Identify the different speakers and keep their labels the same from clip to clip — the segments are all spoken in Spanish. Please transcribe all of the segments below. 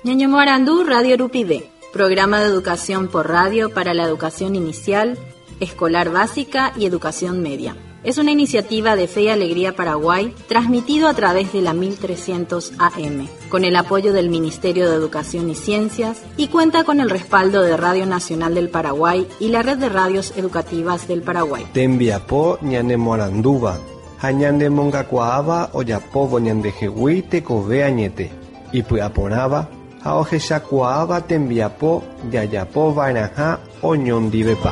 Speaker 1: Ñañomoarandú Radio Rupide, programa de educación por radio para la educación inicial, escolar básica y educación media. Es una iniciativa de Fe y Alegría Paraguay, transmitido a través de la 1300 AM, con el apoyo del Ministerio de Educación y Ciencias, y cuenta con el respaldo de Radio Nacional del Paraguay y la Red de Radios Educativas del Paraguay.
Speaker 2: Tembiapó ñanemoaranduva, hañande mongacuaaba oyapovo ñandejehui tekove añete, y puaporaba aojechakuaaba tembiapó yayapo vainaja oñondivepa.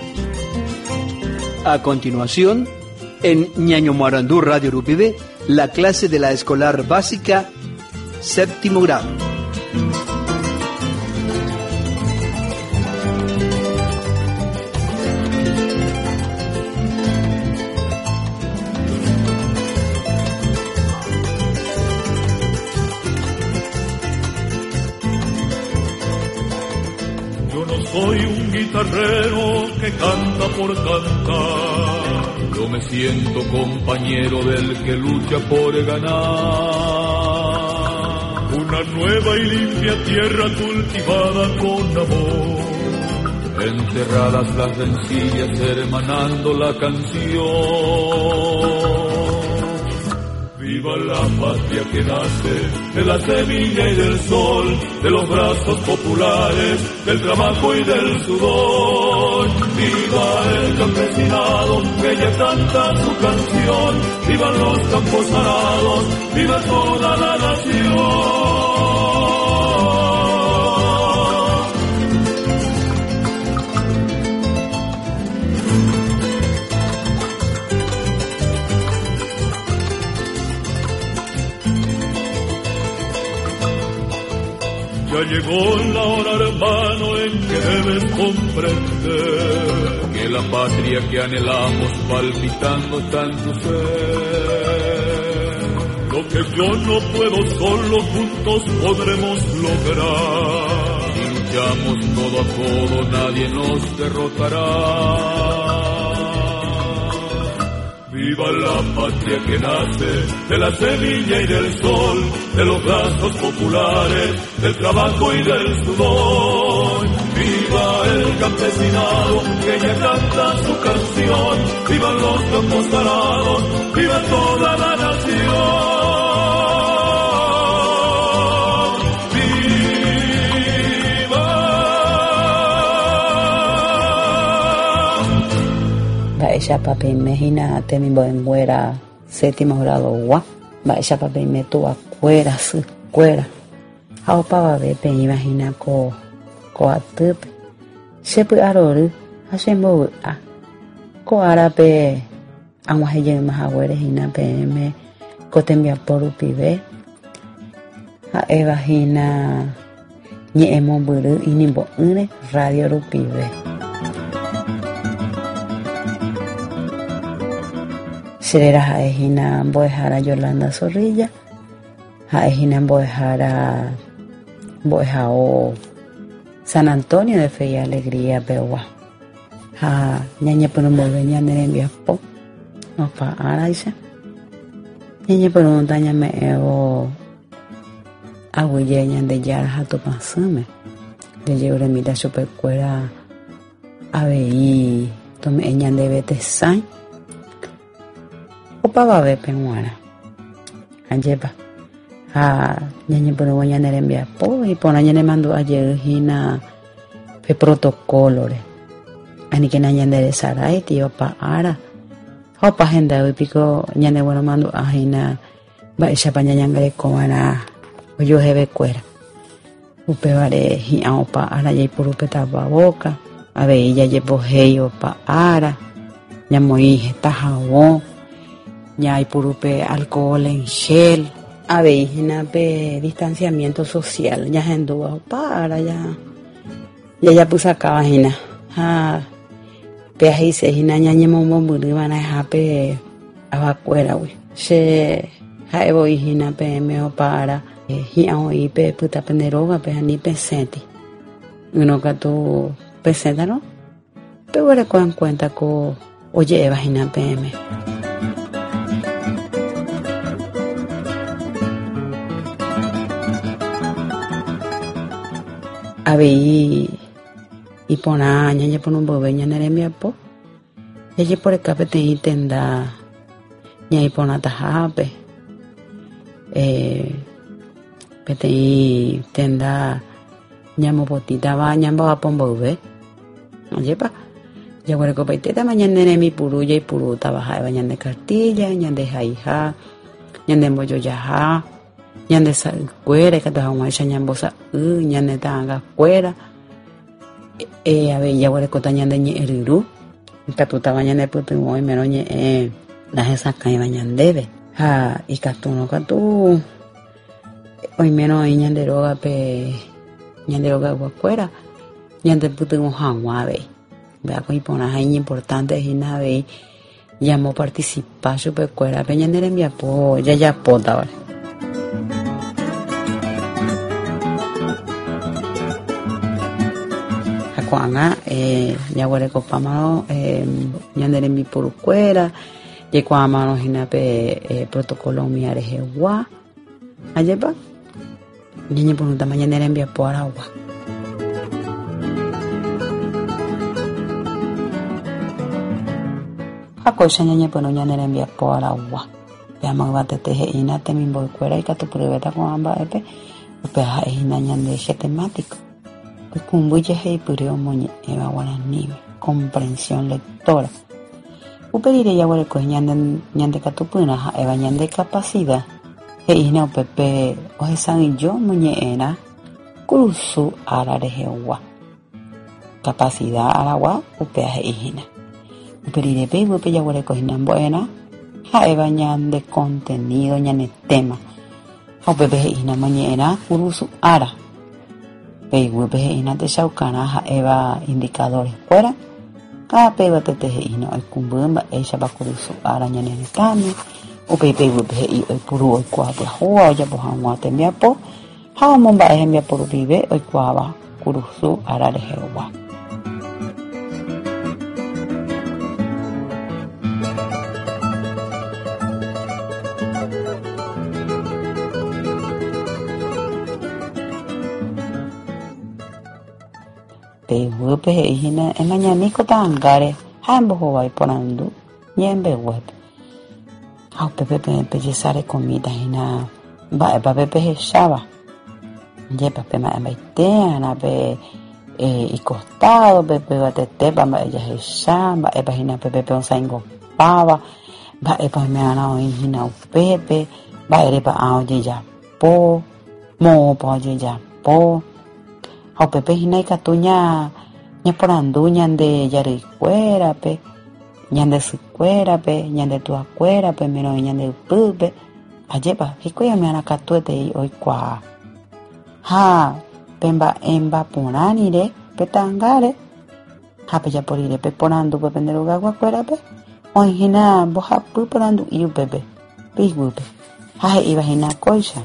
Speaker 3: A continuación, en Ñañomoarandú Radio Rupide, la clase de la escolar básica, séptimo grado.
Speaker 4: Yo no soy un guitarrero que canta por cantar. Yo me siento compañero del que lucha por ganar una nueva y limpia tierra cultivada con amor. Enterradas las rencillas, hermanando la canción. Viva la patria que nace de la semilla y del sol, de los brazos populares, del trabajo y del sudor. Viva el campesinado que ya canta su canción, vivan los campos arados, viva toda la nación. Ya llegó la hora, hermano, en que debes comprender que la patria que anhelamos palpitando está en tu ser. Lo que yo no puedo solo, juntos podremos lograr. Si luchamos codo a codo, nadie nos derrotará. Viva la patria que nace de la semilla y del sol, de los brazos populares, del trabajo y del sudor. Viva el campesinado que ya canta su canción, vivan los campos arados, viva toda la nación.
Speaker 5: Ella papi me hina te mi buenguera séptimo grado gua ba ella papi me tu acuera su cuera hau pa be pe imagina ko atup se pu aroru hashembo a ko arape angwa heye mahawere hina pe me ko tembia poru pibe ha eva hina ni emo buru ini bo une radio rupibe. Serera haehina boejara Yolanda Zorrilla, haehina boejara o San Antonio de Fe y Alegría Bewa. Ha ñañe por un bobeña nerembia po, no pa ara dice. Ñañe por un daña me ego aguilleña de yara hato pasame. De lleure mita super cuera abei tome eñan de bete sain. Opa va be penguara anjepa a ñañe por goña nerembia po y pona ñane mando ayer hina pe protocolo re ani que naña de sarai tío pa ara opa henda y pico ñane bueno mando a hina ba esa paña ñangre comana o yo hebe cuera upe vare hi opa ara y por upe tapa boca a ver ella llevo heyo pa ara ñamo hije ta jabón ya hay purupe alcohol en gel, aveígena pe distanciamiento social, ya henduwa para ya puse acá vagina, pe ahí se hina ñañemo bomburi van a pe abacuera we, se haebo hina pe meo para hian hoy pe puta penderoga pe ani peseti, uno que tu peseta no, pero le cuan cuenta ko oye vagina PM. Aveí y pona ñaña por un bobeña neremia po. Ella por el cape te intenda ña y pona tajape. Pete tenda ñamo potita va ñamba va pon bobe. Oye pa. Ya guare copa iteta mañana neremi puruya y puruta baja bañan de cartilla, ñan de jaija, ñan de bollo yaja. Ñande cuera que te vamos a echar ñambosa ñande tanga cuera a ver ya voy a contar ñande ñe eriru que tú te bañan de puto hoy menos ñe las esas cae bañan debe y que tú no que tú hoy menos ñande roga pe ñande roga cuera ñande puto un jangua ve vea que ponas ahí importante y nada ve llamo participar super cuera pe ñande envía po ya pota vale. Kuanga yaguare copamano ñandere mi por cuera y cuamano hinape protocolo mi arejewa ayepa niña por un tamaño ñandere envía por agua a cosa ñaña por ñandere envía por agua veamos que va a teje ina te mi por cuera y que tu pruebeta con ambas epe upeja ina ñandere temático. Kumbuye hei purio moñe eva guarani comprensión lectora uperire ya guare pues ñande catupuna ha eva ñande capacidad hei na upepe ojesan y yo moñe era kurusu ararejewa capacidad aragua upea heijina uperire pe upe ya guare pues nambo era ha eva ñande contenido ñande tema ha upepe heijina moñe era kurusu ara Peiwebe ina te shaukana eva indicadores fuera cada peba te ino el kumbumba ella va kurusu araña nenetami o peiwebe i el puru el kwaba hoa ya bohanwa te miapo ha momba ehemia puru vive el kwaba kurusu ararehewa Pehupe hina mañanico tangare hambo hoy ponando ñembe web au pepe pellizare comida hina ba pepe shaba yepa pe ma ana pe y costado pepe batete ba ella shamba epa hina pepe on saingo pava ba epa me ana hina pepe ba erepa aoje ya po mo po ya po au pepe hina katuña ña porandu ñande yari cuera pe ñande su cuera pe ñande tua cuera pe meno ñande pupe ayepa hikoya me ana katuete y hoy kwa ha pemba emba ponani re petangare ha pe ya porire pe porandu pe pendero gagua cuera pe hoy hina boja pu porandu y pepe pigupe ha iba hina koisha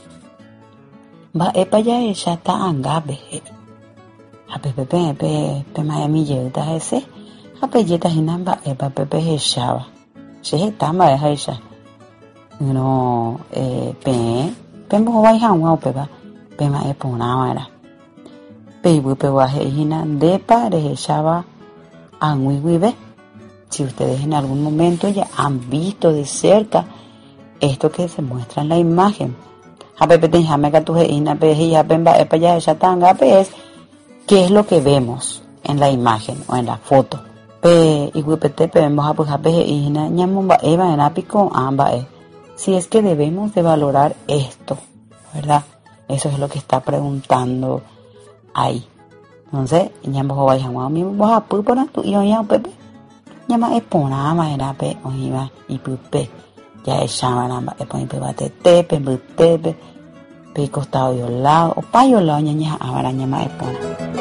Speaker 5: ba epa ya esa ta angabe ha pepe pe Miami yeuta ese ha pe yeta hinamba epa pepe heshaba se tama esa no pe mo vai hanwa pepa pe ma epona era pe pe wa hina depa de heshaba anwiwibe si ustedes en algún momento ya han visto de cerca esto que se muestra en la imagen Hape déjame que tú ina peji hapemba epa ya esa tanga es qué es lo que vemos en la imagen o en la foto. Pe iguipete vemos hape ina ñamumba eva en apico amba si es que debemos de valorar esto, ¿verdad? Eso es lo que está preguntando ahí. Entonces, ñambo vai jamwa mi boja pu por tu yo ya pepe. Ñama epona ma era pe oiva y pupe. Ya echaba namba poni pe bate tepe butepe pe costado yo lado o pa yo lado ñaña ahora ñama epona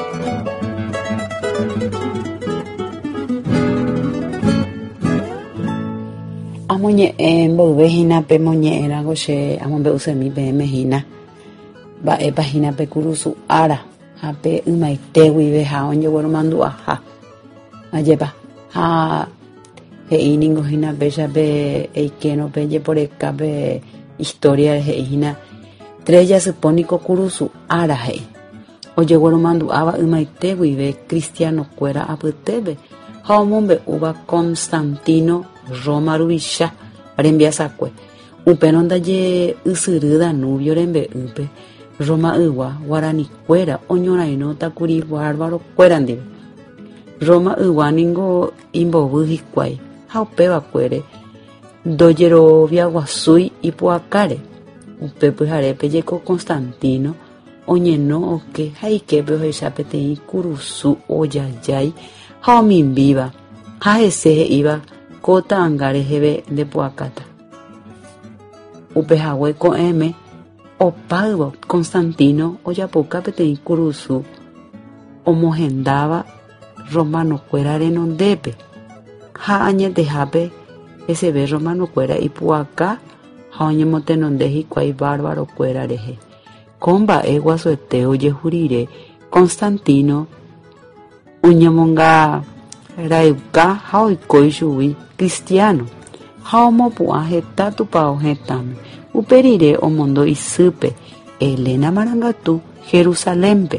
Speaker 5: amoñe vejina pe moñe era goche amombe use mi pe mejina ba e pagina pe kurusu ara ape umaite wibe ha onye woro mandu aha ayepa ha he iningo hina bella be eikeno peye por eka be historia he hina treya supónico kurusu ara he ojeguero mandu'áva ymaite guive cristianokuéra apytépe ha omombe'úva Constantino Roma ruvicha rembiasakue upérõ ndaje ysyry Danubio rembe'ýpe Roma ygua guaranikuéra oñorairõtakuri bárbarokuéra ndive. Roma ygua ningo imbovy hikuái ha upévakuére ndojerovia guasúi ipu'akáre. Upe pyharépe jeko Constantino oñeno oke ha iképe ohecha peteĩ kurusu ojajái ha omimbíva ha hese he'íva ko ta'ãnga reheve ndepu'akáta. Upehague ko'ẽme opáyvo Constantino ojapoka peteĩ kurusu omohendáva romanokuéra renondépe ha añetehápe heseve romanokuéra ipu'aka ha oñemotenonde hikuái bárbarokuéra rehe. Ko mba'e guasuete ojehurire Constantino oñemonga rayka ha oikói chugui cristiano ha omopu'ã heta tupão hetãme. Uperire omondo isýpe Helena Marangatu Jerusalémpe.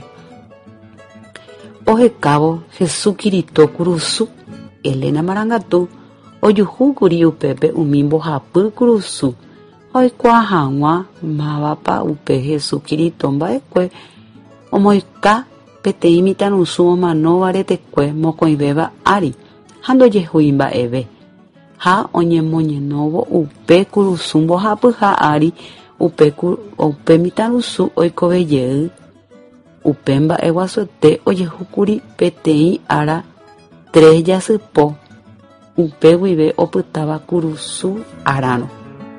Speaker 5: Ohekávo Jesukirito kurusu Helena Marangatu ojuhúkuri upépe umi mbohapy kurusu oikuaa hag̃ua mávapa upe Jesukirito mba'ekue omoika peteĩ mitãrusu omanóva retekue mokõivéva ári ha ndojehúi mba'eve ha oñemoñenóvo upe kurusu mbohapyha ári upe mitãrusu oikovejey upe mba'e guasuete ojehúkuri peteĩ ára 3 jasypó upe guive opytáva kurusu árãro.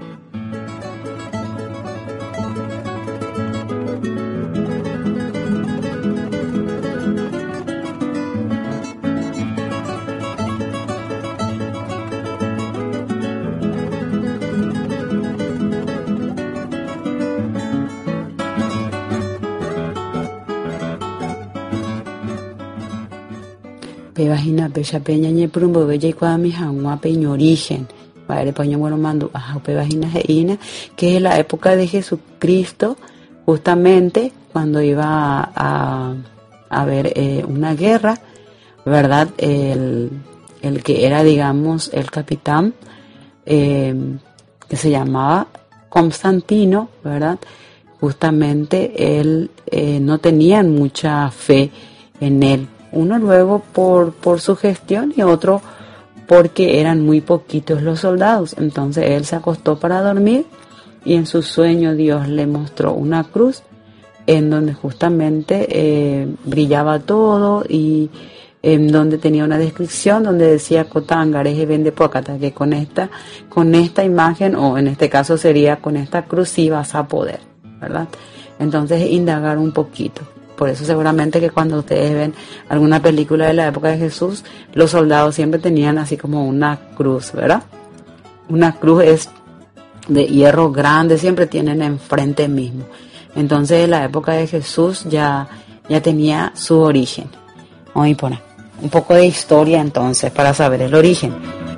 Speaker 5: Pevahina pecha peña ñepyrũmbove jaikuaami hag̃uápe ñorigen mba'érepa oñeguero mandu'a pevahina he'ína que es la época de Jesucristo, justamente cuando iba a haber una guerra, ¿verdad? El que era, digamos, el capitán que se llamaba Constantino, ¿verdad? Justamente él no tenían mucha fe en él. Uno luego por su gestión y otro porque eran muy poquitos los soldados. Entonces él se acostó para dormir y en su sueño Dios le mostró una cruz en donde justamente brillaba todo y en donde tenía una descripción donde decía Cotangareje vende Pócata, que con esta imagen, o en este caso sería con esta cruz, sí vas a poder, ¿verdad? Entonces indagar un poquito. Por eso seguramente que cuando ustedes ven alguna película de la época de Jesús, los soldados siempre tenían así como una cruz, ¿verdad? Una cruz es de hierro grande, siempre tienen enfrente mismo. Entonces en la época de Jesús ya tenía su origen. Vamos a poner un poco de historia entonces para saber el origen.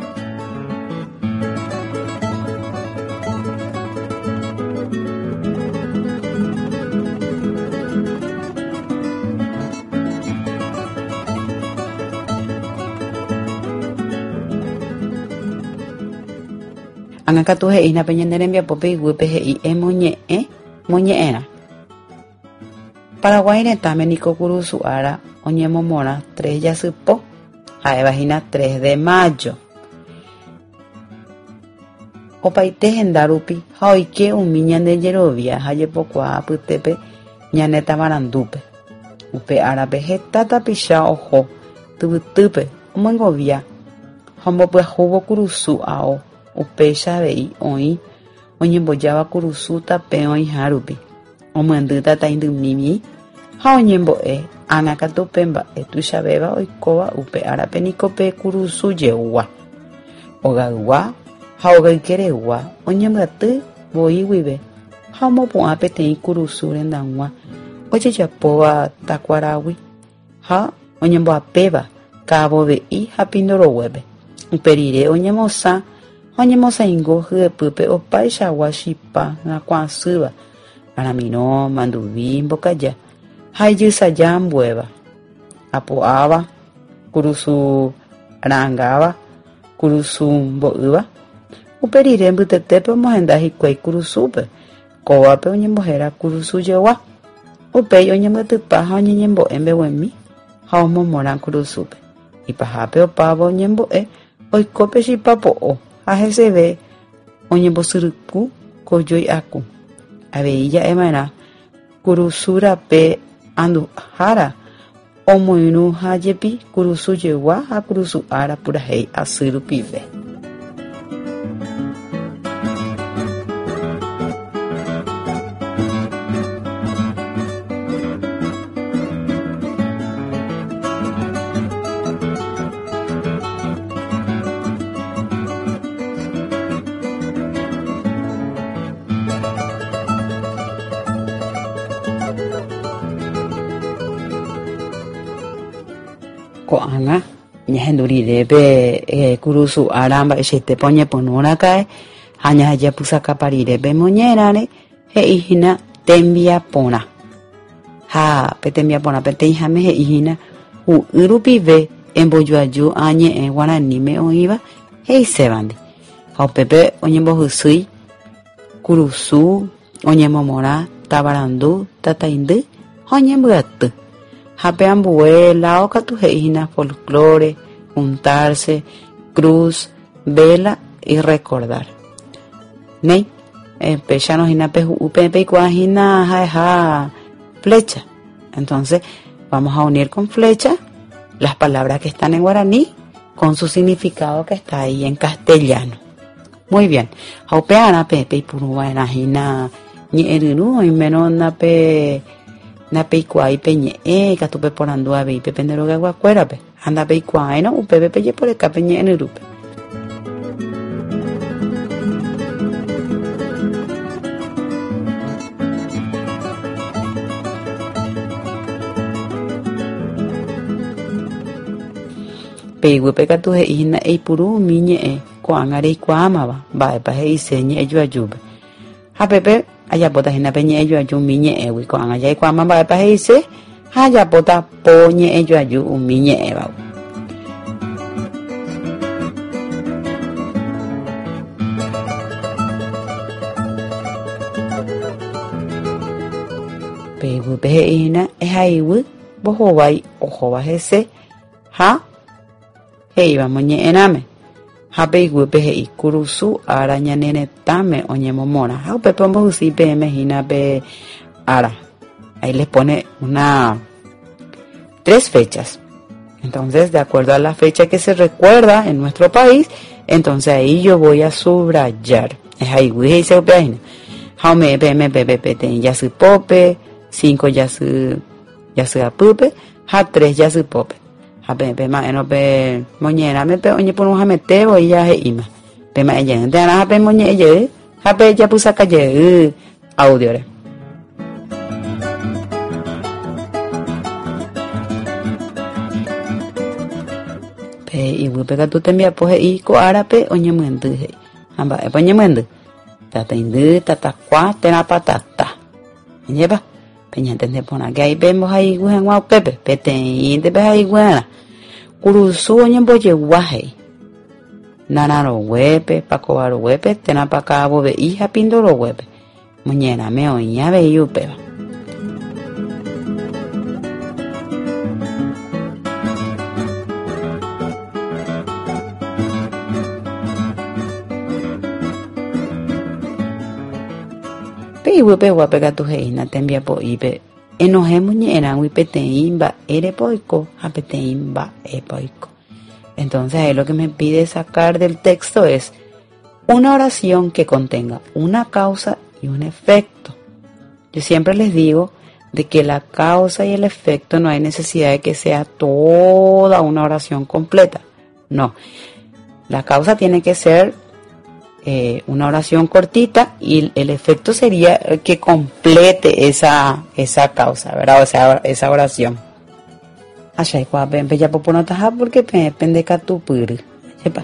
Speaker 5: Angakatu he'ína peñanderembia pope iguýpe he'i moñe'ẽra. Paraguay retãme niko kurusu ára oñemomorã 3 jasypó ha'evahína 3 de mayo. Opaite hendarupi ha oike umi ñandejerovia ha jepokuaa apytépe ñane Tamarandúpe. Upe árape heta tapicha oho tyvytýpe omongovia ha ombopyahúvo kurusu ao upéicha avei oĩ oñembojáva kurusu tape oĩhárupi omyendy tataindymimi ha oñembo'e ág̃akatupe mba'e tuichavéva oikóva upe árape niko pe kurusu jegua ogaygua ha ogaykeregua oñemyaty voi guive ha omopu'ã peteĩ kurusu rendag̃ua ojejapóva takuaragui ha oñemboapéva ka'avove'i ha pindoroguépe uperire oñemosã oñemosãingo hyepýpe opaichagua chipa g̃akuãsýva aramirõ manduvi mbokaja hayusayam bueva, apoaba, kurusu arangaba, kurusu boiba, uperire mbutetepe mohendaji kwei kurusupe, kovape oñembohéra kurusu jewa, upei oñembotypa oñeñembo'e mbeguemi, ha omomorã kurusúpe. Ipahápe opáva oñembo'e oikópe chipa po'o ha heseve oñembosyryku kojói aku. Avei ja'eva'erã kurusu rape anduhára omoirũ ha jepi kurusu jegua ha kurusu ára purahéi asy rupive. Ko'ág̃a ñahendurirépe kurusu ára mba'eichaite oñeponúrakae ha ñahajapysakaparírepe moñerãre he'íhina tembiaporã. Ha pe tembiaporã peteĩháme he'íhina hu'y rupive embojoaju añe'ẽ guaraníme oĩva he'isévandi. Ha upépe oñembohysýi kurusu oñemomorã tavarandu tataindy ha oñembyaty. Hape ambue lao katu he'íhina folclore, juntarse, cruz, vela y recordar. Nei, pechanohina pehu'upe peikuaahína jaeha flecha. Entonces, vamos a unir con flecha las palabras que están en guaraní con su significado que está ahí en castellano. Muy bien. Haupeana pepe y puruaenahina ñe'ẽryru oimérõ nape ikuái peñe'ẽ katupe porandu avei pe penderogaguakuérape. Andape ikuáirõ upépe pejeporekápe ñe'ẽryrúpe. Peiguýpe katu he'íhina eipuru umi ñe'ẽ ko'ág̃a reikuaámava mba'épa he'ise ñe'ẽjoajúpe. Ha pépe ajapóta hínape ñe'ẽjoaju umi ñe'ẽgui ko'ág̃a jaikuaáma mba'épa he'ise ha ajapóta po ñe'ẽjoaju umi ñe'ẽva. Peiguýpe he'íhina ehayguy mbohovái ohóva hese ha he'ívamo ñe'ẽrãme. Ha peiguýpe he'i kurusu ára ñane retãme oñemomorã. Ha upépe ombohysýi peẽme hína pe ára. Ahí les pone 3 fechas. Entonces, de acuerdo a la fecha que se recuerda en nuestro país, entonces ahí yo voy a subrayar. Es ahí, dice upeahina. Ha me pepe ten yasy pope, 5 yasy apype, ha 3 yasy pope. Pe ma'ẽno pe moñerãme pe oñeporũhamete oĩja he'íma. Pe ma'ẽjeýnte ára ha pe moñe'ẽjey ha pe japysakajey audiore. Pe yvýpe katu tembiapo he'i ko árape oñemyendy he'i. Ha mba'épa oñemyendy. Tataindy, tatakua, terapatata. Ñépa. Peñatende porãke aí pe mbohayhúi hag̃ua upépe. Peteĩnte pe hayhúi. Kurusu oñembojegua he'i. Nararoguépe, pakovaroguépe, terapaka'avove'i ha pindoroguépe. Moñerãme oĩ avei upéva. Peiguýpe guape katu he'ína tembiapo'ípe enohému ñe'ẽrãgui peteĩ mba'érepa oiko ha peteĩ mba'épa oiko. Entonces ahí lo que me pide sacar del texto es una oración que contenga una causa y un efecto. Yo siempre les digo de que la causa y el efecto no hay necesidad de que sea toda una oración completa. No, la causa tiene que ser una oración cortita y el efecto sería que complete esa causa, ¿verdad? O sea, esa oración. Allá igual ya por no tajar porque depende de tu puri. ¿Sepa?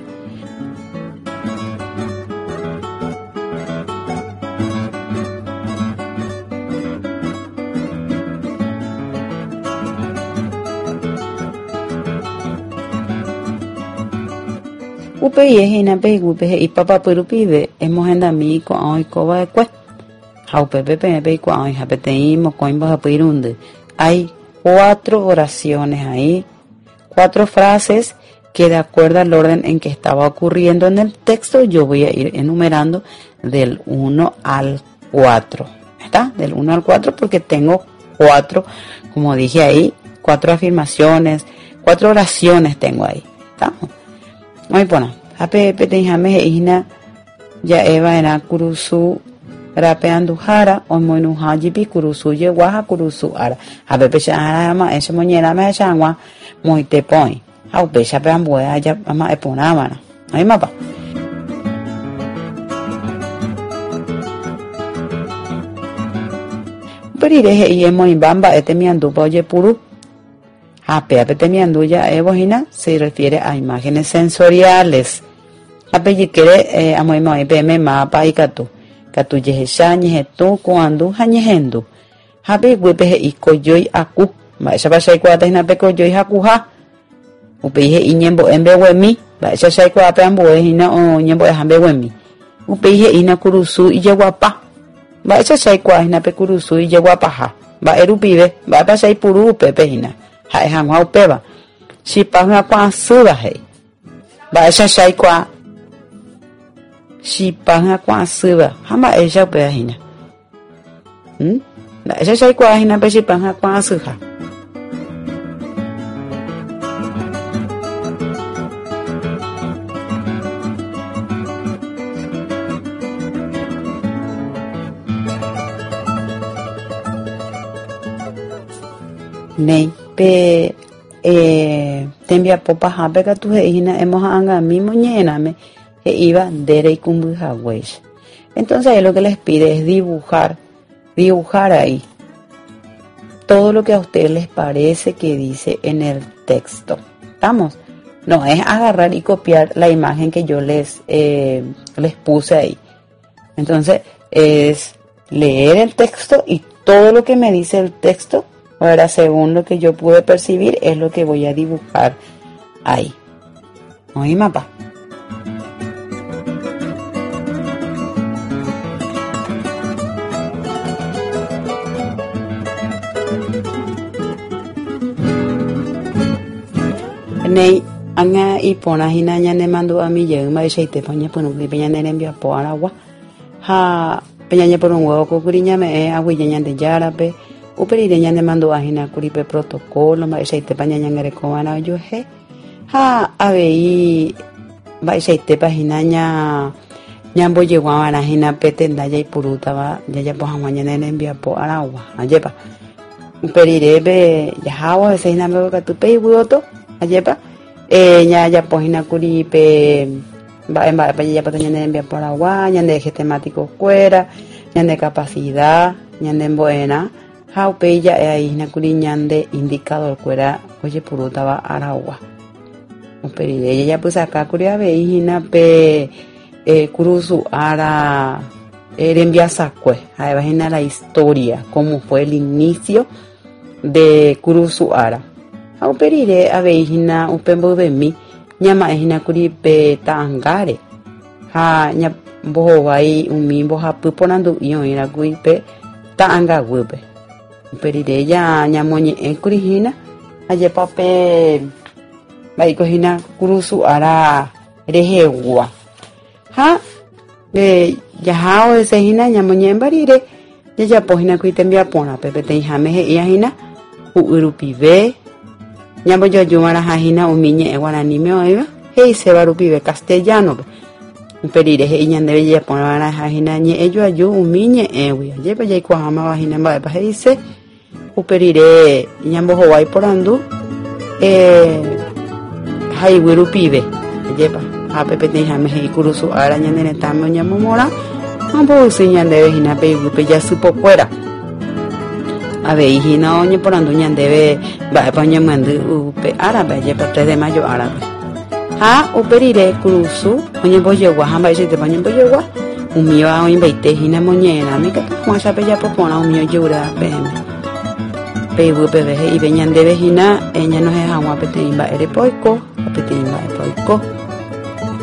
Speaker 5: Upe y hina pe upe y papá perupive hemos en mi con hoy coba de cue. How pepe pepe con hoy hapeteimo con baja pirunde. Hay 4 oraciones ahí, 4 frases que de acuerdo al orden en que estaba ocurriendo en el texto, yo voy a ir enumerando del 1 al 4. ¿Está? Del 1 al 4 porque tengo 4, como dije ahí, 4 afirmaciones, 4 oraciones tengo ahí. ¿Estamos? Muy bueno. Hape petejame hina ya eva en kurusu rapeandujara o moinuhajipi kurusu yewaha kurusu ara. Hape pechara ama ese moñera me changwa muy te point. Au pecha peamboya ya ama eponamana. Ahí mapa. Perireje y emo imbamba etemiandu oye puru. Hape apetemiandu ya evojina se refiere a imágenes sensoriales. Hape yikere amoima ipeme mapa y katu yejesha ñejetu kuandu hañejendu. Hape huepeje y koyoy aku. Maesha pasha ikuata hina pe koyoy hakuha. Upeije y ñembo embehuemi. Maesha sha ikuata amboe hina o ñembo embehuemi. Upeije ina kurusu y yeguapa. Va esa sai kwa hina pe kurusu y llegó a paja. Va erupive, va pa sai puru pepe hina. Ha e hangwa upeva. Si panga kwa suba hei. Va esa sai kwa. Si panga kwa suba. Hama esa upeva hina. Va esa sai kwa hina pe si panga kwa suha. Nei pe tembia popa habega tu hina hemos anga mismo ñename e iba dere y kumbuhawesh. Entonces ahí lo que les pide es dibujar ahí todo lo que a ustedes les parece que dice en el texto. ¿Estamos? No es agarrar y copiar la imagen que yo les puse ahí. Entonces es leer el texto y todo lo que me dice el texto. Ahora, según lo que yo pude percibir, es lo que voy a dibujar ahí. ¿Oí, mapa? Nei anga ipona hina ñane mandu a mi yeuma y sheite poña por un peña nerembia po aragua. Ha peña por un huevo cocuriña me agüilla ñande yarape. Uperire ñande mando ajina kuripe protocolo ma isaite paña ñangere kobana yoje ha abei ba isaite pajina ñambo yeguana jina petenda ya ipuruta ba ya poja mañana envia po aragua ayepa uperire be ya hawa ese hina me ka tupe ibuoto ayepa ya pojina kuripe ba pa ya paña envia po aragua ñande eje temático fuera ñande capacidad ñande buena. Haupe ya ahí na kuriñande indicador cuera oye puruta va aragua. Uperire ella pues acá curia veijina pe kurusu ara erembia sacue. Ahí vagina la historia, cómo fue el inicio de kurusu ara. Uperire a veijina upembo de mi ñama ejina kuri pe tangare. Ha ña boho vai umi boha puponandu iyo ira kuipe tanga gupe. Perire ya ñamoñe kurihina aye pape vai kohina kurusu ara rehegua ha ya hao ese hina ñamoñe barire ya pohina kuitembia pona pepe te jame he hina urupive ñambo yo yumara hina umiñe e guarani me oiva he se barupive castellano perire he ñande ya pona hina ñe ello ayu umiñe ewi aye pa ya kuahama vagina ba pa dice uperire ñambo howai porandu hai wiru pibe yepa a pepe te jame he kurusu ara ñande tamo ñamo mora ambo señande vejina pe upe ya supo fuera a ver hina oñe porandu ñande ba pa ñamande upe árabe yepa 3 de mayo árabe ha uperire kurusu oñe boyegua hamba ese te pañe boyegua umio a oñe beite hina moñena me que juancha pe ya popona umio yura pm Peibu peveje y veñan de vejina, ella no es agua peteimba erepoico, peteimba epoico.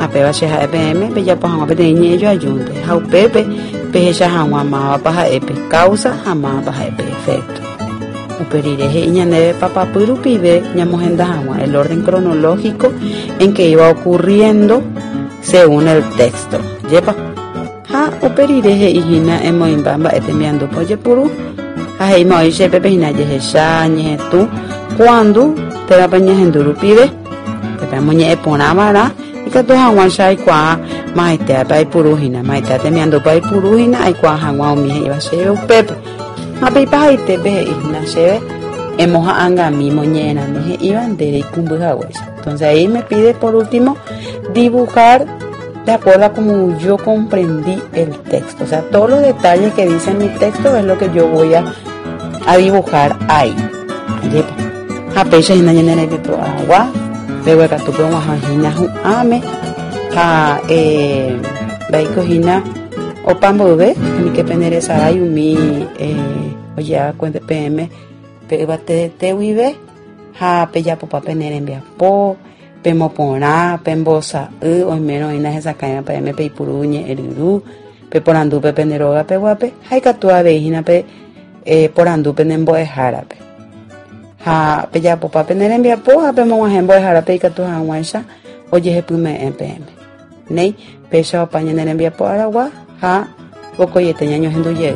Speaker 5: Apeba cheja EPM, bella pues a peteñe yo ayunte. Jau pepe, peja jamás más baja epe causa, jamás baja epe efecto. Uperireje ñaneve papá pibe ñamojenda jamás el orden cronológico en que iba ocurriendo según el texto. Yepa. Ha uperireje hijina emoimbamba etemiando poye puru. Ha heima oiche pepe hina yeje sha ñeje tu. Cuando te va paña henduru pibe, te va moñe eponamara. Que tu hangwan shai kwa maite pai puruhina maite temiando pai puruhina ai kwa hangwan mi iba shebe pepe mape pai te be ina shebe emoja anga mi moñena me iban de kumbuja huesa. Entonces ahí me pide por último dibujar de acuerdo a como yo comprendí el texto, o sea, todos los detalles que dice mi texto es lo que yo voy a dibujar ahí. A pecha ina ñenera de pro agua luego que tú puedes imaginar ame a baikojina o pambobe ni que penere saray mi oye cuente pm pebate te vive ha peya popa penere envia po pemo pona pembosa o menos ina esa caña pm pe puruñe eriru pe porandu pe peneroga pe guape hay que tú avejina pe porandu penembo e jarape ha peya popa penere envia po ha pemo wajembo e jarape que tú hanwaisha oye he pume pm nei pesha opaña nere envia po aragua ha poco yete ñaño henduye.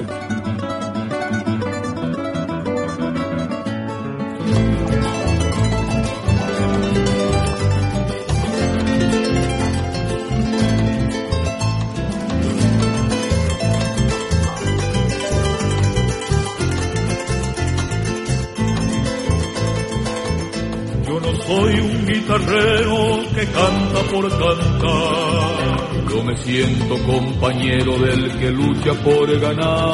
Speaker 4: Soy un guitarrero que canta por cantar. Yo me siento compañero del que lucha por ganar.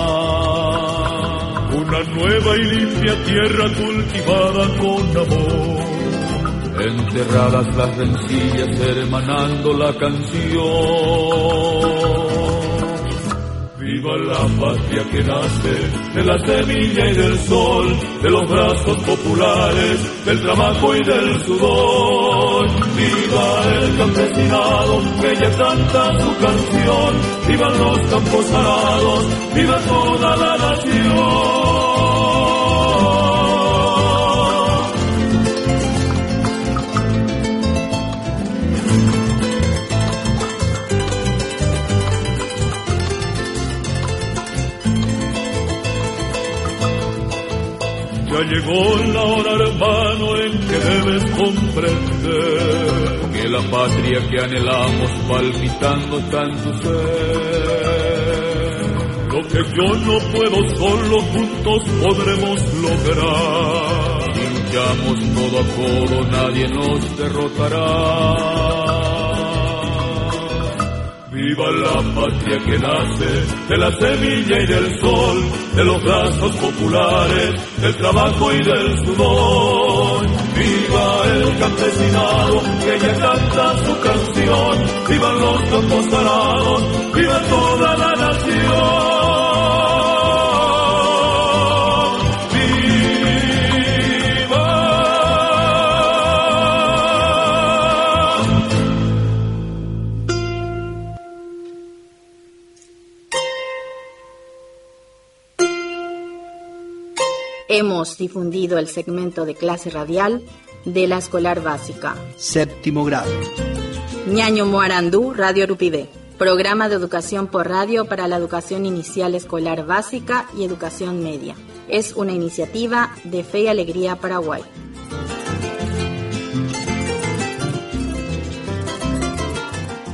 Speaker 4: Una nueva y limpia tierra cultivada con amor. Enterradas las rencillas hermanando la canción. Viva la patria que nace de la semilla y del sol, de los brazos populares, del trabajo y del sudor. Viva el campesinado que ya canta su canción, vivan los campos arados, viva toda la nación. Ya llegó la hora, hermano, en que debes comprender que la patria que anhelamos palpitando está en tu ser. Lo que yo no puedo solo, juntos podremos lograr. Si luchamos codo a codo, nadie nos derrotará. Viva la patria que nace de la semilla y del sol, de los brazos populares, del trabajo y del sudor. Viva el campesinado que ya canta su canción, vivan los campos arados, viva toda la nación.
Speaker 1: Hemos difundido el segmento de clase radial de la escolar básica.
Speaker 3: Séptimo grado.
Speaker 1: Ñaño Moarandú, Radio Rupibé. Programa de educación por radio para la educación inicial escolar básica y educación media. Es una iniciativa de Fe y Alegría Paraguay.